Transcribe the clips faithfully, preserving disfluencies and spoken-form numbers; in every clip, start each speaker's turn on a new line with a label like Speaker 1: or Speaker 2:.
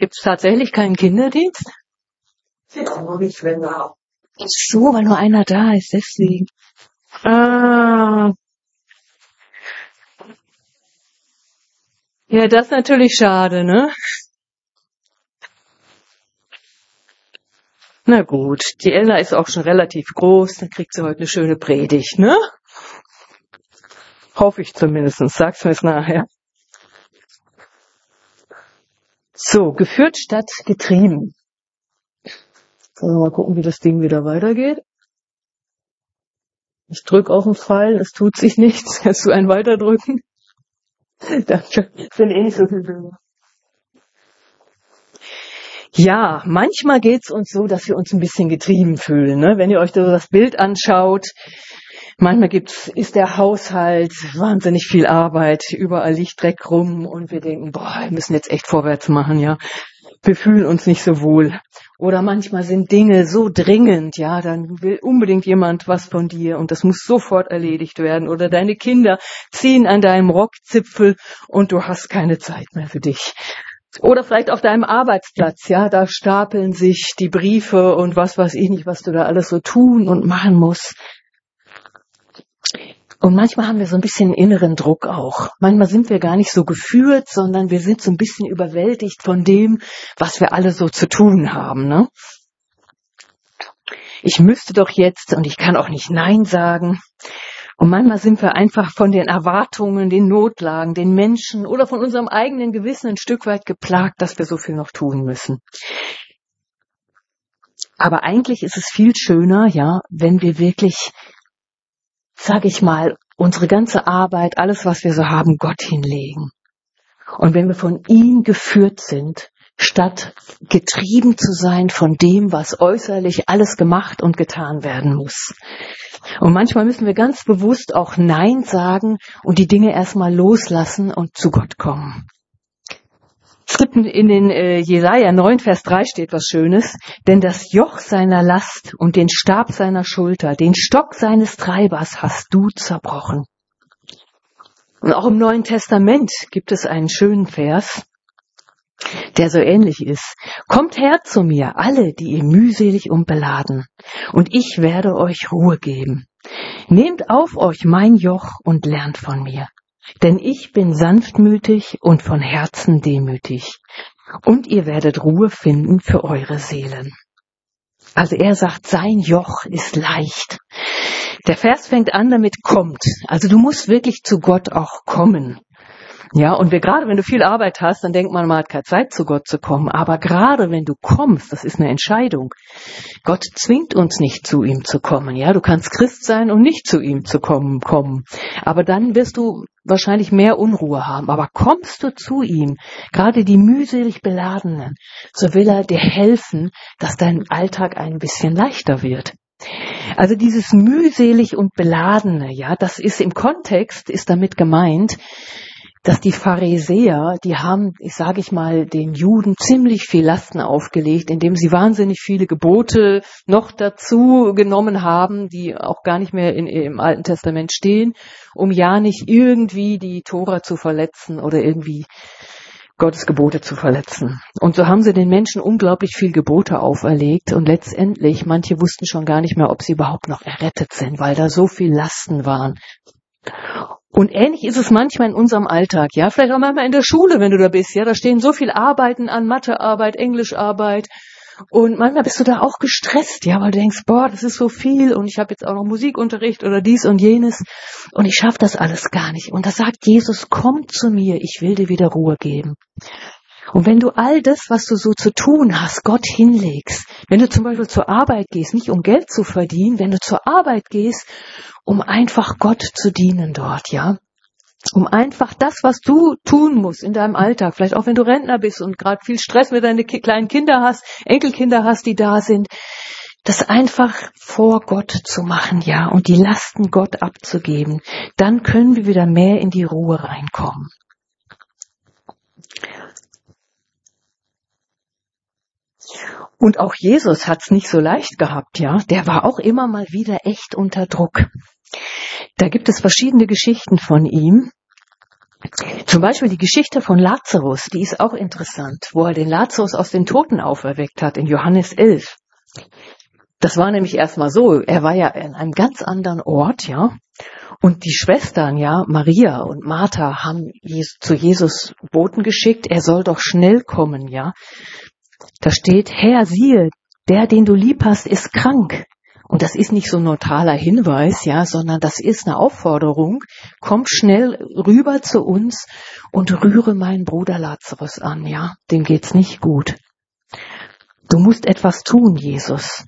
Speaker 1: Gibt es tatsächlich keinen Kinderdienst?
Speaker 2: Ja, nicht, wenn da.
Speaker 1: Ach so, weil nur einer da ist, deswegen. Ah, ja, das ist natürlich schade, ne? Na gut, die Ella ist auch schon relativ groß, dann kriegt sie heute eine schöne Predigt, ne? Hoffe ich zumindest, sag's mir es nachher. So, geführt statt getrieben. So, mal gucken, wie das Ding wieder weitergeht. Ich drücke auf den Pfeil, es tut sich nichts. Kannst du einen weiterdrücken? Danke. Ich bin eh nicht so viel Bilder. Ja, manchmal geht's uns so, dass wir uns ein bisschen getrieben fühlen, ne? Wenn ihr euch so das Bild anschaut, manchmal gibt's, ist der Haushalt wahnsinnig viel Arbeit, überall liegt Dreck rum und wir denken, boah, wir müssen jetzt echt vorwärts machen, ja. Wir fühlen uns nicht so wohl. Oder manchmal sind Dinge so dringend, ja, dann will unbedingt jemand was von dir und das muss sofort erledigt werden. Oder deine Kinder ziehen an deinem Rockzipfel und du hast keine Zeit mehr für dich. Oder vielleicht auf deinem Arbeitsplatz, ja, da stapeln sich die Briefe und was weiß ich nicht, was du da alles so tun und machen musst. Und manchmal haben wir so ein bisschen inneren Druck auch. Manchmal sind wir gar nicht so geführt, sondern wir sind so ein bisschen überwältigt von dem, was wir alle so zu tun haben, ne? Ich müsste doch jetzt und ich kann auch nicht Nein sagen. Und manchmal sind wir einfach von den Erwartungen, den Notlagen, den Menschen oder von unserem eigenen Gewissen ein Stück weit geplagt, dass wir so viel noch tun müssen. Aber eigentlich ist es viel schöner, ja, wenn wir wirklich, sag ich mal, unsere ganze Arbeit, alles, was wir so haben, Gott hinlegen. Und wenn wir von ihm geführt sind, statt getrieben zu sein von dem, was äußerlich alles gemacht und getan werden muss. Und manchmal müssen wir ganz bewusst auch Nein sagen und die Dinge erstmal loslassen und zu Gott kommen. Es gibt in den äh, Jesaja neun, Vers drei steht was Schönes. Denn das Joch seiner Last und den Stab seiner Schulter, den Stock seines Treibers hast du zerbrochen. Und auch im Neuen Testament gibt es einen schönen Vers, der so ähnlich ist. Kommt her zu mir, alle, die ihr mühselig und beladen, und ich werde euch Ruhe geben. Nehmt auf euch mein Joch und lernt von mir. Denn ich bin sanftmütig und von Herzen demütig. Und ihr werdet Ruhe finden für eure Seelen. Also er sagt, sein Joch ist leicht. Der Vers fängt an damit kommt. Also du musst wirklich zu Gott auch kommen. Ja, und wir, gerade wenn du viel Arbeit hast, dann denkt man, man hat keine Zeit, zu Gott zu kommen. Aber gerade wenn du kommst, das ist eine Entscheidung. Gott zwingt uns nicht, zu ihm zu kommen. Ja, du kannst Christ sein und nicht zu ihm zu kommen, kommen. Aber dann wirst du wahrscheinlich mehr Unruhe haben. Aber kommst du zu ihm, gerade die mühselig Beladenen, so will er dir helfen, dass dein Alltag ein bisschen leichter wird. Also dieses mühselig und Beladene, ja, das ist im Kontext, ist damit gemeint, dass die Pharisäer, die haben, ich sage ich mal, den Juden ziemlich viel Lasten aufgelegt, indem sie wahnsinnig viele Gebote noch dazu genommen haben, die auch gar nicht mehr in, im Alten Testament stehen, um ja nicht irgendwie die Tora zu verletzen oder irgendwie Gottes Gebote zu verletzen. Und so haben sie den Menschen unglaublich viel Gebote auferlegt und letztendlich, manche wussten schon gar nicht mehr, ob sie überhaupt noch errettet sind, weil da so viel Lasten waren. Und ähnlich ist es manchmal in unserem Alltag, ja, vielleicht auch manchmal in der Schule, wenn du da bist, ja, da stehen so viele Arbeiten an, Mathearbeit, Englischarbeit und manchmal bist du da auch gestresst, ja, weil du denkst, boah, das ist so viel und ich habe jetzt auch noch Musikunterricht oder dies und jenes und ich schaffe das alles gar nicht. Und da sagt Jesus, komm zu mir, ich will dir wieder Ruhe geben. Und wenn du all das, was du so zu tun hast, Gott hinlegst, wenn du zum Beispiel zur Arbeit gehst, nicht um Geld zu verdienen, wenn du zur Arbeit gehst, um einfach Gott zu dienen dort, ja, um einfach das, was du tun musst in deinem Alltag, vielleicht auch wenn du Rentner bist und gerade viel Stress mit deinen kleinen Kinder hast, Enkelkinder hast, die da sind, das einfach vor Gott zu machen, ja, und die Lasten Gott abzugeben, dann können wir wieder mehr in die Ruhe reinkommen. Und auch Jesus hat's nicht so leicht gehabt, ja. Der war auch immer mal wieder echt unter Druck. Da gibt es verschiedene Geschichten von ihm. Zum Beispiel die Geschichte von Lazarus, die ist auch interessant, wo er den Lazarus aus den Toten auferweckt hat, in Johannes elf. Das war nämlich erstmal so, er war ja in einem ganz anderen Ort, ja, und die Schwestern, ja, Maria und Martha, haben Jesus, zu Jesus Boten geschickt, er soll doch schnell kommen, ja. Da steht, Herr, siehe, der, den du lieb hast, ist krank. Und das ist nicht so ein neutraler Hinweis, ja, sondern das ist eine Aufforderung. Komm schnell rüber zu uns und rühre meinen Bruder Lazarus an, ja. Dem geht's nicht gut. Du musst etwas tun, Jesus.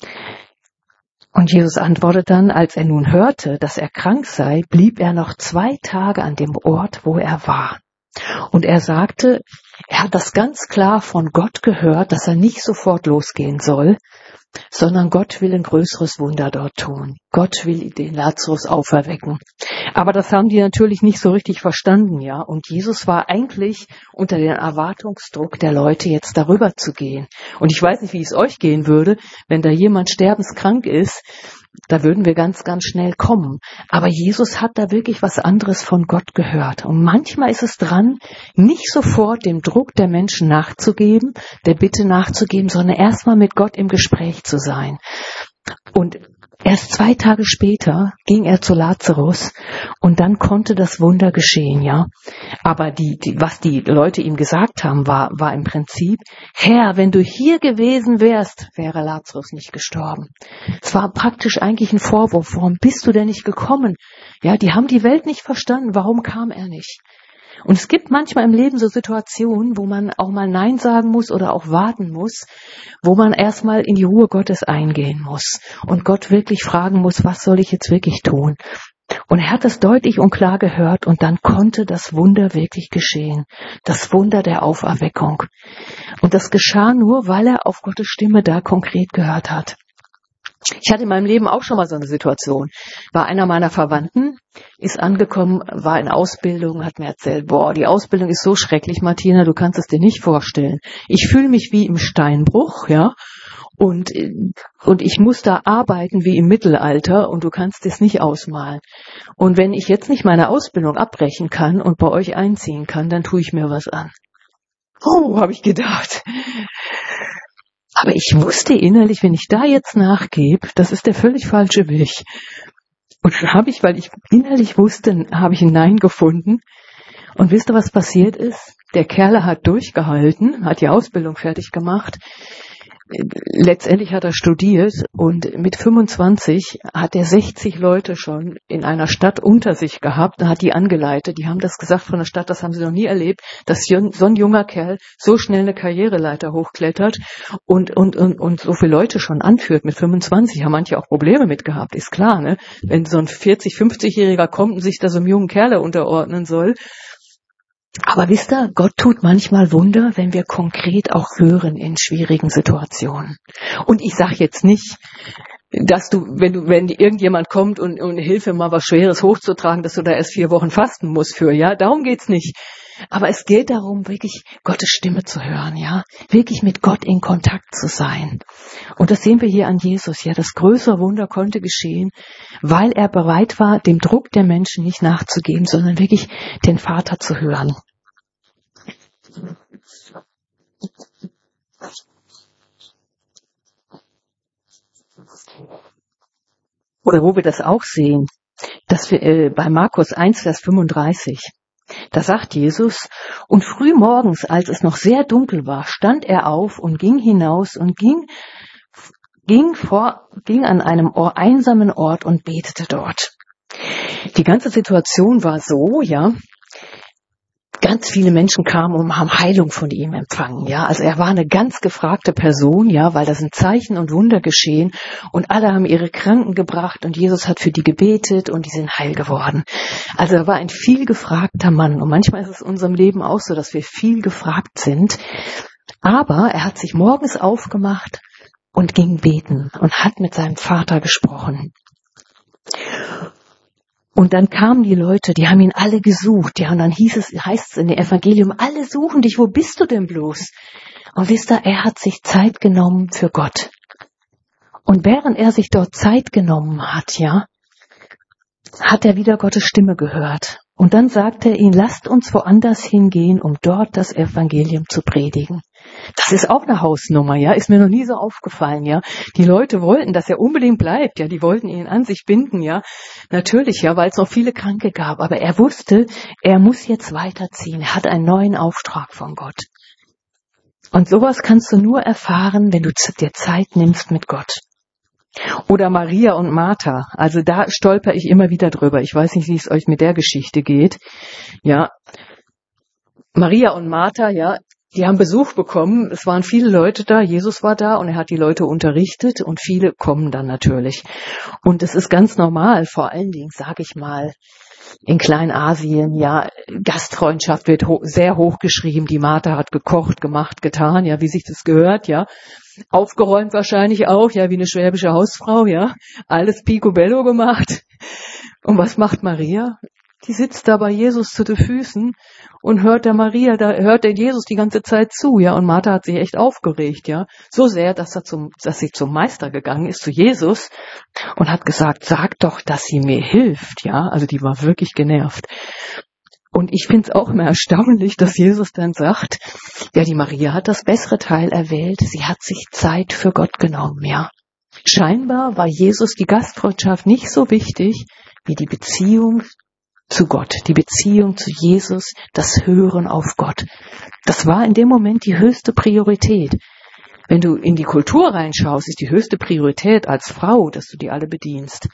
Speaker 1: Und Jesus antwortet dann, als er nun hörte, dass er krank sei, blieb er noch zwei Tage an dem Ort, wo er war. Und er sagte, er hat das ganz klar von Gott gehört, dass er nicht sofort losgehen soll, sondern Gott will ein größeres Wunder dort tun. Gott will den Lazarus auferwecken. Aber das haben die natürlich nicht so richtig verstanden, ja. Und Jesus war eigentlich unter dem Erwartungsdruck der Leute, jetzt darüber zu gehen. Und ich weiß nicht, wie es euch gehen würde, wenn da jemand sterbenskrank ist. Da würden wir ganz, ganz schnell kommen. Aber Jesus hat da wirklich was anderes von Gott gehört. Und manchmal ist es dran, nicht sofort dem Druck der Menschen nachzugeben, der Bitte nachzugeben, sondern erstmal mit Gott im Gespräch zu sein. Und erst zwei Tage später ging er zu Lazarus und dann konnte das Wunder geschehen, ja. Aber die, die, was die Leute ihm gesagt haben, war, war im Prinzip, Herr, wenn du hier gewesen wärst, wäre Lazarus nicht gestorben. Es war praktisch eigentlich ein Vorwurf, warum bist du denn nicht gekommen? Ja, die haben die Welt nicht verstanden, warum kam er nicht? Und es gibt manchmal im Leben so Situationen, wo man auch mal Nein sagen muss oder auch warten muss, wo man erstmal in die Ruhe Gottes eingehen muss und Gott wirklich fragen muss, was soll ich jetzt wirklich tun? Und er hat es deutlich und klar gehört und dann konnte das Wunder wirklich geschehen. Das Wunder der Auferweckung. Und das geschah nur, weil er auf Gottes Stimme da konkret gehört hat. Ich hatte in meinem Leben auch schon mal so eine Situation. War einer meiner Verwandten, ist angekommen, war in Ausbildung, hat mir erzählt, boah, die Ausbildung ist so schrecklich, Martina, du kannst es dir nicht vorstellen. Ich fühle mich wie im Steinbruch, ja, und, und ich muss da arbeiten wie im Mittelalter und du kannst es nicht ausmalen. Und wenn ich jetzt nicht meine Ausbildung abbrechen kann und bei euch einziehen kann, dann tue ich mir was an. Oh, habe ich gedacht. Aber ich wusste innerlich, wenn ich da jetzt nachgebe, das ist der völlig falsche Weg. Und dann habe ich, weil ich innerlich wusste, habe ich ein Nein gefunden. Und wisst ihr, was passiert ist? Der Kerl hat durchgehalten, hat die Ausbildung fertig gemacht. Letztendlich hat er studiert und mit fünfundzwanzig hat er sechzig Leute schon in einer Stadt unter sich gehabt und hat die angeleitet. Die haben das gesagt von der Stadt, das haben sie noch nie erlebt, dass so ein junger Kerl so schnell eine Karriereleiter hochklettert und, und, und, und so viele Leute schon anführt. Mit fünfundzwanzig haben manche auch Probleme mit gehabt, ist klar, ne? Wenn so ein vierzig-, fünfzigjähriger kommt und sich da so einem jungen Kerl unterordnen soll. Aber wisst ihr, Gott tut manchmal Wunder, wenn wir konkret auch hören in schwierigen Situationen. Und ich sage jetzt nicht, dass du, wenn du, wenn irgendjemand kommt und, und hilft, mal was Schweres hochzutragen, dass du da erst vier Wochen fasten musst für, ja, darum geht's nicht. Aber es geht darum, wirklich Gottes Stimme zu hören, ja, wirklich mit Gott in Kontakt zu sein. Und das sehen wir hier an Jesus, ja, das größere Wunder konnte geschehen, weil er bereit war, dem Druck der Menschen nicht nachzugeben, sondern wirklich den Vater zu hören. Oder wo wir das auch sehen, dass wir äh, bei Markus eins, Vers fünfunddreißig, da sagt Jesus, und früh morgens, als es noch sehr dunkel war, stand er auf und ging hinaus und ging, ging, vor, ging an einem Or- einsamen Ort und betete dort. Die ganze Situation war so, ja, ganz viele Menschen kamen und haben Heilung von ihm empfangen, ja. Also er war eine ganz gefragte Person, ja, weil da sind Zeichen und Wunder geschehen und alle haben ihre Kranken gebracht und Jesus hat für die gebetet und die sind heil geworden. Also er war ein viel gefragter Mann und manchmal ist es in unserem Leben auch so, dass wir viel gefragt sind. Aber er hat sich morgens aufgemacht und ging beten und hat mit seinem Vater gesprochen. Und dann kamen die Leute, die haben ihn alle gesucht, ja, und dann hieß es, heißt es in dem Evangelium, alle suchen dich, wo bist du denn bloß? Und wisst ihr, er hat sich Zeit genommen für Gott. Und während er sich dort Zeit genommen hat, ja, hat er wieder Gottes Stimme gehört. Und dann sagt er ihnen, lasst uns woanders hingehen, um dort das Evangelium zu predigen. Das ist auch eine Hausnummer, ja, ist mir noch nie so aufgefallen, ja. Die Leute wollten, dass er unbedingt bleibt, ja, die wollten ihn an sich binden, ja. Natürlich, ja, weil es noch viele Kranke gab, aber er wusste, er muss jetzt weiterziehen, er hat einen neuen Auftrag von Gott. Und sowas kannst du nur erfahren, wenn du dir Zeit nimmst mit Gott. Oder Maria und Martha, also da stolper ich immer wieder drüber. Ich weiß nicht, wie es euch mit der Geschichte geht. Ja, Maria und Martha, ja, die haben Besuch bekommen. Es waren viele Leute da, Jesus war da und er hat die Leute unterrichtet und viele kommen dann natürlich. Und es ist ganz normal, vor allen Dingen, sage ich mal, in Kleinasien, ja, Gastfreundschaft wird ho- sehr hoch geschrieben. Die Martha hat gekocht, gemacht, getan, ja, wie sich das gehört, ja. Aufgeräumt wahrscheinlich auch, ja, wie eine schwäbische Hausfrau, ja. Alles picobello gemacht. Und was macht Maria? Die sitzt da bei Jesus zu den Füßen und hört der Maria, da hört der Jesus die ganze Zeit zu, ja. Und Martha hat sich echt aufgeregt, ja. So sehr, dass er zum, dass sie zum Meister gegangen ist, zu Jesus, und hat gesagt, sag doch, dass sie mir hilft, ja. Also die war wirklich genervt. Und ich finde es auch immer erstaunlich, dass Jesus dann sagt, ja, die Maria hat das bessere Teil erwählt, sie hat sich Zeit für Gott genommen, ja. Scheinbar war Jesus die Gastfreundschaft nicht so wichtig wie die Beziehung zu Gott, die Beziehung zu Jesus, das Hören auf Gott. Das war in dem Moment die höchste Priorität. Wenn du in die Kultur reinschaust, ist die höchste Priorität als Frau, dass du die alle bedienst.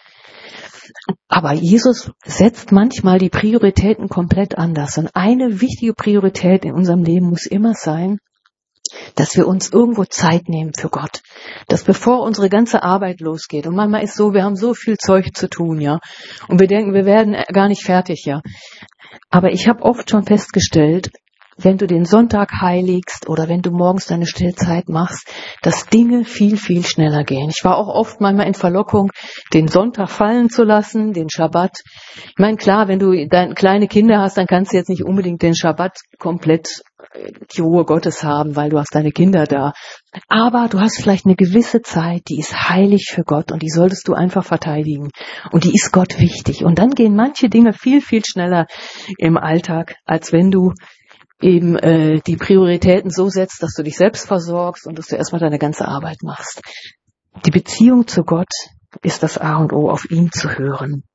Speaker 1: Aber Jesus setzt manchmal die Prioritäten komplett anders. Und eine wichtige Priorität in unserem Leben muss immer sein, dass wir uns irgendwo Zeit nehmen für Gott. Dass bevor unsere ganze Arbeit losgeht, und manchmal ist so, wir haben so viel Zeug zu tun, ja, und wir denken, wir werden gar nicht fertig, ja. Aber ich habe oft schon festgestellt, wenn du den Sonntag heiligst oder wenn du morgens deine Stillzeit machst, dass Dinge viel, viel schneller gehen. Ich war auch oft manchmal in Verlockung, den Sonntag fallen zu lassen, den Schabbat. Ich meine, klar, wenn du deine kleine Kinder hast, dann kannst du jetzt nicht unbedingt den Schabbat komplett die Ruhe Gottes haben, weil du hast deine Kinder da. Aber du hast vielleicht eine gewisse Zeit, die ist heilig für Gott und die solltest du einfach verteidigen. Und die ist Gott wichtig. Und dann gehen manche Dinge viel, viel schneller im Alltag, als wenn du eben äh, die Prioritäten so setzt, dass du dich selbst versorgst und dass du erstmal deine ganze Arbeit machst. Die Beziehung zu Gott ist das A und O, auf ihn zu hören.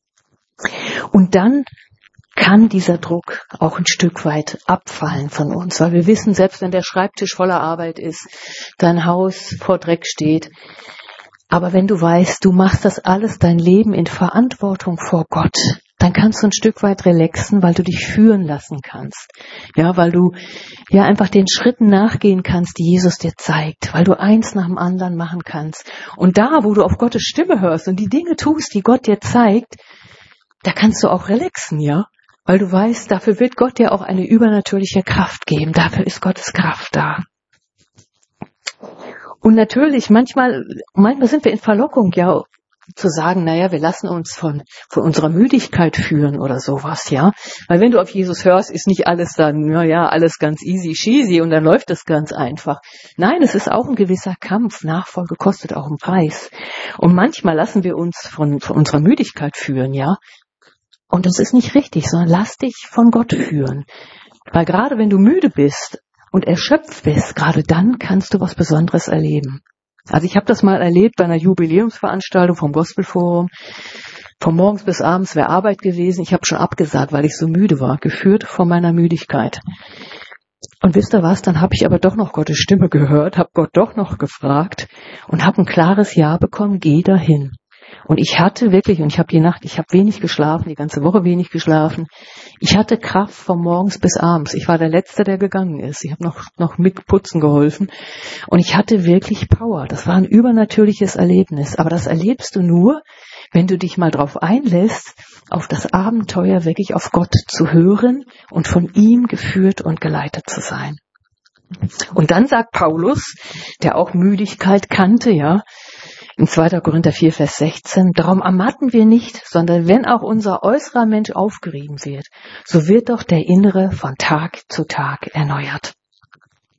Speaker 1: Und dann kann dieser Druck auch ein Stück weit abfallen von uns, weil wir wissen, selbst wenn der Schreibtisch voller Arbeit ist, dein Haus vor Dreck steht, aber wenn du weißt, du machst das alles, dein Leben in Verantwortung vor Gott, dann kannst du ein Stück weit relaxen, weil du dich führen lassen kannst. Ja, weil du ja einfach den Schritten nachgehen kannst, die Jesus dir zeigt, weil du eins nach dem anderen machen kannst. Und da, wo du auf Gottes Stimme hörst und die Dinge tust, die Gott dir zeigt, da kannst du auch relaxen, ja? Weil du weißt, dafür wird Gott dir auch eine übernatürliche Kraft geben. Dafür ist Gottes Kraft da. Und natürlich, manchmal, manchmal sind wir in Verlockung, ja, zu sagen, naja, wir lassen uns von, von unserer Müdigkeit führen oder sowas, ja. Weil wenn du auf Jesus hörst, ist nicht alles dann, naja, alles ganz easy cheesy und dann läuft es ganz einfach. Nein, es ist auch ein gewisser Kampf. Nachfolge kostet auch einen Preis. Und manchmal lassen wir uns von, von unserer Müdigkeit führen, ja. Und das ist nicht richtig, sondern lass dich von Gott führen. Weil gerade wenn du müde bist und erschöpft bist, gerade dann kannst du was Besonderes erleben. Also ich habe das mal erlebt bei einer Jubiläumsveranstaltung vom Gospelforum. Von morgens bis abends wäre Arbeit gewesen. Ich habe schon abgesagt, weil ich so müde war, geführt von meiner Müdigkeit. Und wisst ihr was, dann habe ich aber doch noch Gottes Stimme gehört, habe Gott doch noch gefragt und habe ein klares Ja bekommen, geh dahin. Und ich hatte wirklich, und ich habe die Nacht, ich habe wenig geschlafen, die ganze Woche wenig geschlafen. Ich hatte Kraft von morgens bis abends. Ich war der Letzte, der gegangen ist. Ich habe noch noch mit Putzen geholfen. Und ich hatte wirklich Power. Das war ein übernatürliches Erlebnis. Aber das erlebst du nur, wenn du dich mal drauf einlässt, auf das Abenteuer wirklich auf Gott zu hören und von ihm geführt und geleitet zu sein. Und dann sagt Paulus, der auch Müdigkeit kannte, ja, in zweiter Korinther vier, Vers sechzehn, darum ermatten wir nicht, sondern wenn auch unser äußerer Mensch aufgerieben wird, so wird doch der innere von Tag zu Tag erneuert.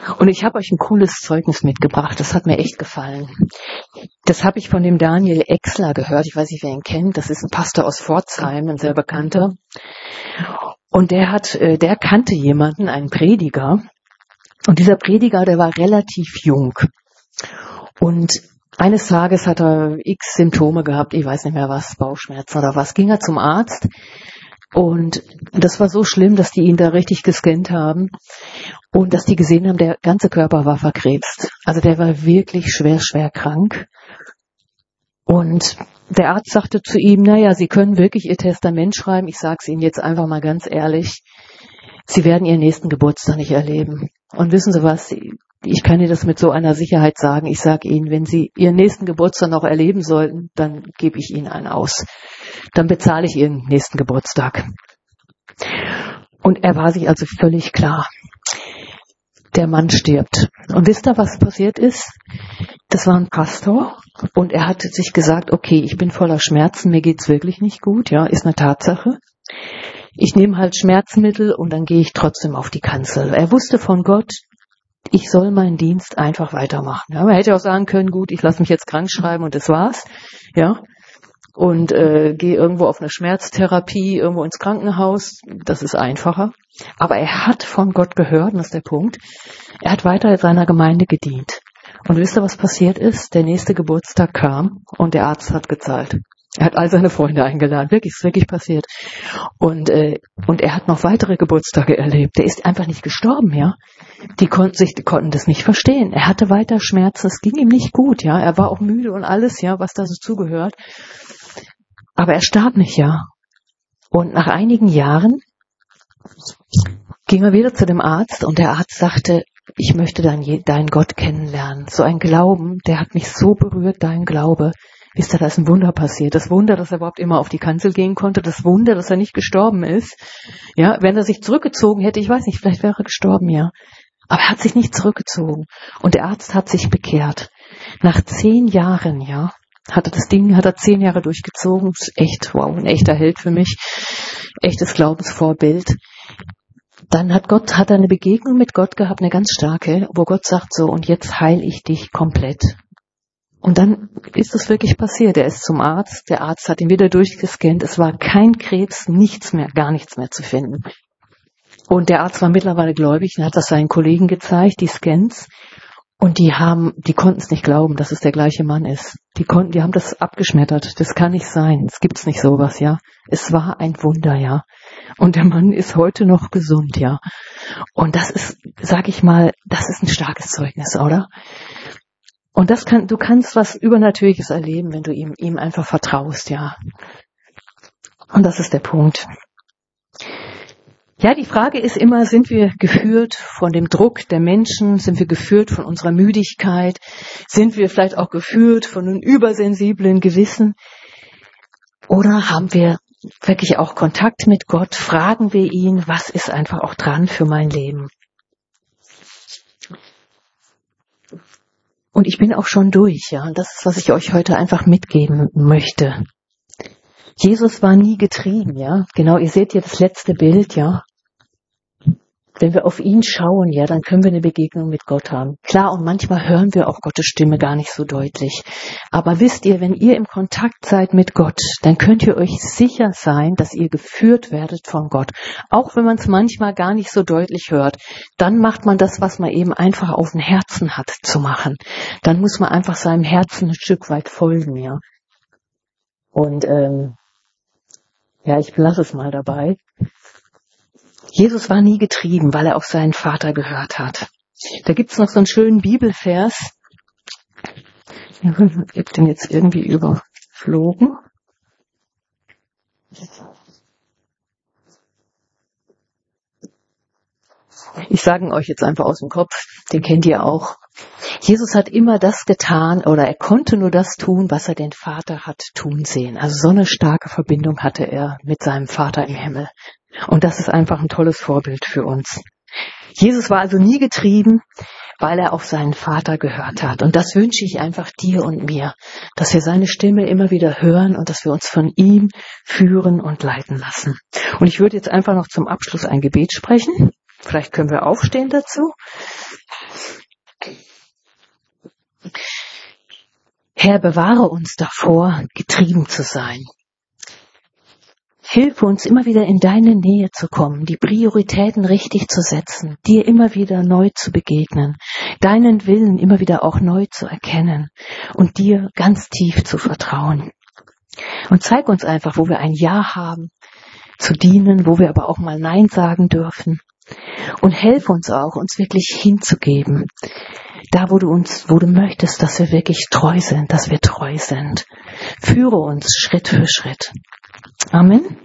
Speaker 1: Und ich habe euch ein cooles Zeugnis mitgebracht. Das hat mir echt gefallen. Das habe ich von dem Daniel Exler gehört. Ich weiß nicht, wer ihn kennt. Das ist ein Pastor aus Pforzheim, ein sehr bekannter. Und der hat, der kannte jemanden, einen Prediger. Und dieser Prediger, der war relativ jung. Und eines Tages hat er x Symptome gehabt. Ich weiß nicht mehr was, Bauchschmerzen oder was. Ging er zum Arzt. Und das war so schlimm, dass die ihn da richtig gescannt haben und dass die gesehen haben, der ganze Körper war verkrebst. Also der war wirklich schwer, schwer krank. Und der Arzt sagte zu ihm, naja, Sie können wirklich Ihr Testament schreiben. Ich sage es Ihnen jetzt einfach mal ganz ehrlich. Sie werden Ihren nächsten Geburtstag nicht erleben. Und wissen Sie was? Ich kann Ihnen das mit so einer Sicherheit sagen. Ich sage Ihnen, wenn Sie Ihren nächsten Geburtstag noch erleben sollten, dann gebe ich Ihnen einen aus. Dann bezahle ich Ihren nächsten Geburtstag. Und er war sich also völlig klar. Der Mann stirbt. Und wisst ihr, was passiert ist? Das war ein Pastor und er hatte sich gesagt, okay, ich bin voller Schmerzen, mir geht's wirklich nicht gut, ja, ist eine Tatsache. Ich nehme halt Schmerzmittel und dann gehe ich trotzdem auf die Kanzel. Er wusste von Gott, ich soll meinen Dienst einfach weitermachen. Ja, man hätte auch sagen können, gut, ich lasse mich jetzt krank schreiben und das war's, ja, und äh, gehe irgendwo auf eine Schmerztherapie, irgendwo ins Krankenhaus. Das ist einfacher. Aber er hat von Gott gehört, und das ist der Punkt. Er hat weiter in seiner Gemeinde gedient. Und wisst ihr, was passiert ist? Der nächste Geburtstag kam und der Arzt hat gezahlt. Er hat all seine Freunde eingeladen. Wirklich, ist wirklich passiert. Und äh, und er hat noch weitere Geburtstage erlebt. Der ist einfach nicht gestorben, ja. Die konnten sich, die konnten das nicht verstehen. Er hatte weiter Schmerzen. Es ging ihm nicht gut, ja. Er war auch müde und alles, ja, was da so zugehört. Aber er starb nicht, ja. Und nach einigen Jahren ging er wieder zu dem Arzt und der Arzt sagte, ich möchte deinen, deinen Gott kennenlernen. So ein Glauben, der hat mich so berührt, dein Glaube. Wisst ihr, da ist ein Wunder passiert. Das Wunder, dass er überhaupt immer auf die Kanzel gehen konnte. Das Wunder, dass er nicht gestorben ist. Ja, wenn er sich zurückgezogen hätte, ich weiß nicht, vielleicht wäre er gestorben, ja. Aber er hat sich nicht zurückgezogen. Und der Arzt hat sich bekehrt. Nach zehn Jahren, ja, hat er das Ding, hat er zehn Jahre durchgezogen. Das ist echt, wow, ein echter Held für mich. Echtes Glaubensvorbild. Dann hat Gott, hat er eine Begegnung mit Gott gehabt, eine ganz starke, wo Gott sagt so, und jetzt heile ich dich komplett. Und dann ist es wirklich passiert. Er ist zum Arzt, der Arzt hat ihn wieder durchgescannt, es war kein Krebs, nichts mehr, gar nichts mehr zu finden. Und der Arzt war mittlerweile gläubig, und hat das seinen Kollegen gezeigt, die Scans. Und die haben, die konnten es nicht glauben, dass es der gleiche Mann ist. Die konnten, die haben das abgeschmettert. Das kann nicht sein. Es gibt's nicht sowas, ja. Es war ein Wunder, ja. Und der Mann ist heute noch gesund, ja. Und das ist, sag ich mal, das ist ein starkes Zeugnis, oder? Und das kann, du kannst was Übernatürliches erleben, wenn du ihm, ihm einfach vertraust, ja. Und das ist der Punkt. Ja, die Frage ist immer, sind wir geführt von dem Druck der Menschen? Sind wir geführt von unserer Müdigkeit? Sind wir vielleicht auch geführt von einem übersensiblen Gewissen? Oder haben wir wirklich auch Kontakt mit Gott? Fragen wir ihn, was ist einfach auch dran für mein Leben? Und ich bin auch schon durch, ja. Und das ist, was ich euch heute einfach mitgeben möchte. Jesus war nie getrieben, ja. Genau, ihr seht hier das letzte Bild, ja. Wenn wir auf ihn schauen, ja, dann können wir eine Begegnung mit Gott haben. Klar, und manchmal hören wir auch Gottes Stimme gar nicht so deutlich. Aber wisst ihr, wenn ihr im Kontakt seid mit Gott, dann könnt ihr euch sicher sein, dass ihr geführt werdet von Gott. Auch wenn man es manchmal gar nicht so deutlich hört, dann macht man das, was man eben einfach auf dem Herzen hat zu machen. Dann muss man einfach seinem Herzen ein Stück weit folgen, ja. Und ähm, ja, ich lasse es mal dabei. Jesus war nie getrieben, weil er auf seinen Vater gehört hat. Da gibt's noch so einen schönen Bibelvers. Ich habe den jetzt irgendwie überflogen. Ich sage ihn euch jetzt einfach aus dem Kopf, den kennt ihr auch. Jesus hat immer das getan, oder er konnte nur das tun, was er den Vater hat tun sehen. Also so eine starke Verbindung hatte er mit seinem Vater im Himmel. Und das ist einfach ein tolles Vorbild für uns. Jesus war also nie getrieben, weil er auf seinen Vater gehört hat. Und das wünsche ich einfach dir und mir, dass wir seine Stimme immer wieder hören und dass wir uns von ihm führen und leiten lassen. Und ich würde jetzt einfach noch zum Abschluss ein Gebet sprechen. Vielleicht können wir aufstehen dazu. Herr, bewahre uns davor, getrieben zu sein. Hilfe uns immer wieder in deine Nähe zu kommen, die Prioritäten richtig zu setzen, dir immer wieder neu zu begegnen, deinen Willen immer wieder auch neu zu erkennen und dir ganz tief zu vertrauen. Und zeig uns einfach, wo wir ein Ja haben, zu dienen, wo wir aber auch mal Nein sagen dürfen. Und helf uns auch, uns wirklich hinzugeben. Da, wo du uns, wo du möchtest, dass wir wirklich treu sind, dass wir treu sind. Führe uns Schritt für Schritt. Amen.